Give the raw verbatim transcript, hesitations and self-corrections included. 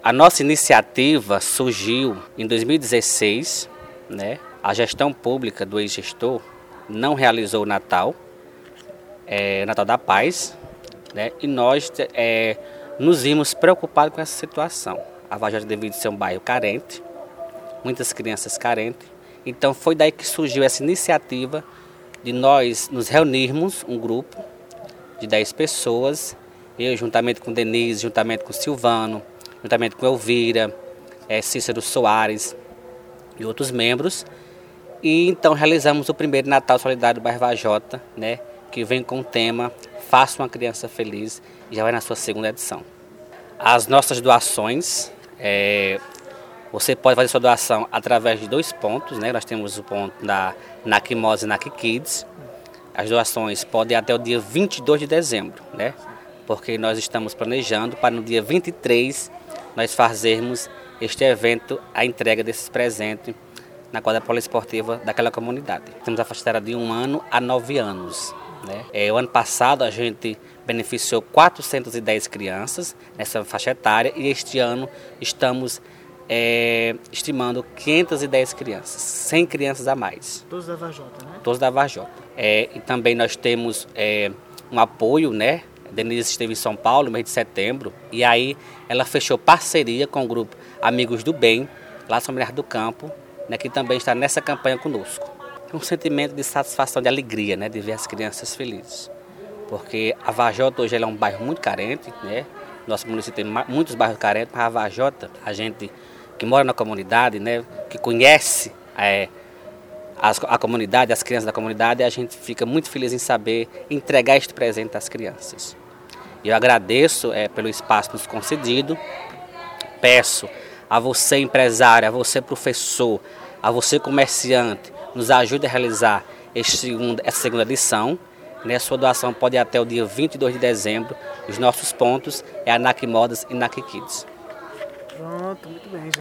A nossa iniciativa surgiu em dois mil e dezesseis, né? A gestão pública do ex-gestor não realizou o Natal, é, Natal da Paz, né? E nós é, nos vimos preocupados com essa situação. A Varjota devido ser um bairro carente, muitas crianças carentes, então foi daí que surgiu essa iniciativa de nós nos reunirmos, um grupo de dez pessoas, eu juntamente com Denise, juntamente com Silvano, juntamente com Elvira, é, Cícero Soares e outros membros. E então realizamos o primeiro Natal Solidário do bairro Varjota, né, que vem com o tema Faça uma Criança Feliz, e já vai na sua segunda edição. As nossas doações, é, você pode fazer sua doação através de dois pontos, né? Nós temos o ponto da Nakimosa e Nakikids. As doações podem ir até o dia vinte e dois de dezembro, né? Porque nós estamos planejando para no dia vinte e três nós fazermos este evento, a entrega desses presentes na quadra poliesportiva daquela comunidade. Temos a faixa etária de um ano a nove anos. Né? É, o ano passado a gente beneficiou quatrocentas e dez crianças nessa faixa etária e este ano estamos é, estimando quinhentas e dez crianças, cem crianças a mais. Todos da Varjota, né? Todos da Varjota. É, e também nós temos é, um apoio, né? A Denise esteve em São Paulo no mês de setembro e aí ela fechou parceria com o grupo Amigos do Bem, lá em São Bernardo do Campo, né, que também está nessa campanha conosco. Um sentimento de satisfação, de alegria, né, de ver as crianças felizes. Porque a Varjota hoje ela é um bairro muito carente, né? Nosso município tem muitos bairros carentes, mas a Varjota, a gente que mora na comunidade, né, que conhece é, as, a comunidade, as crianças da comunidade, a gente fica muito feliz em saber entregar este presente às crianças. Eu agradeço é, pelo espaço nos concedido, peço a você empresário, a você professor, a você comerciante, nos ajude a realizar este segundo, essa segunda edição. Né? Sua doação pode ir até o dia vinte e dois de dezembro. Os nossos pontos é a Nakimodas e Nakikids. Pronto, muito bem.